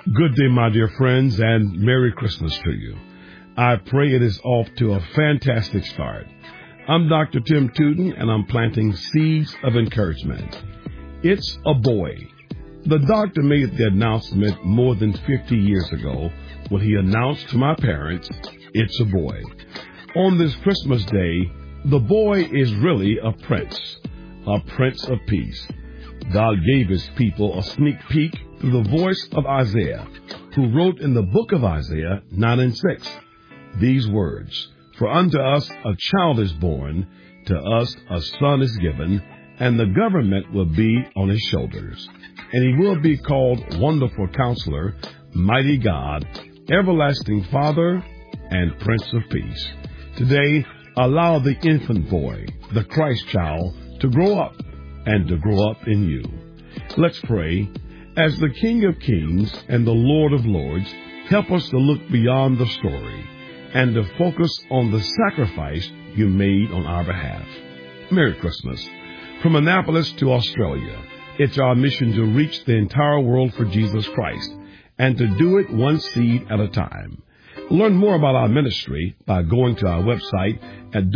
Good day, my dear friends, and Merry Christmas to you. I pray it is off to a fantastic start. I'm Dr. Tim Tootin, and I'm planting seeds of encouragement. It's a boy. The doctor made the announcement more than 50 years ago when he announced to my parents, it's a boy. On this Christmas day, the boy is really a Prince of Peace. God gave his people a sneak peek through the voice of Isaiah, who wrote in the book of Isaiah 9 and 6 these words, "For unto us a child is born, to us a son is given, and the government will be on his shoulders. And he will be called Wonderful Counselor, Mighty God, Everlasting Father, and Prince of Peace." Today, allow the infant boy, the Christ child, to grow up and to grow up in you. Let's pray. As the King of Kings and the Lord of Lords, help us to look beyond the story and to focus on the sacrifice you made on our behalf. Merry Christmas. From Annapolis to Australia, it's our mission to reach the entire world for Jesus Christ and to do it one seed at a time. Learn more about our ministry by going to our website at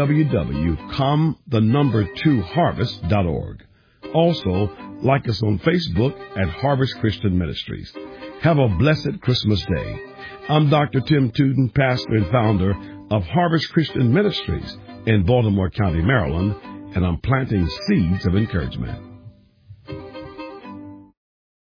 www.com2harvest.org. Also, like us on Facebook at Harvest Christian Ministries. Have a blessed Christmas day. I'm Dr. Tim Tootin, pastor and founder of Harvest Christian Ministries in Baltimore County, Maryland, and I'm planting seeds of encouragement.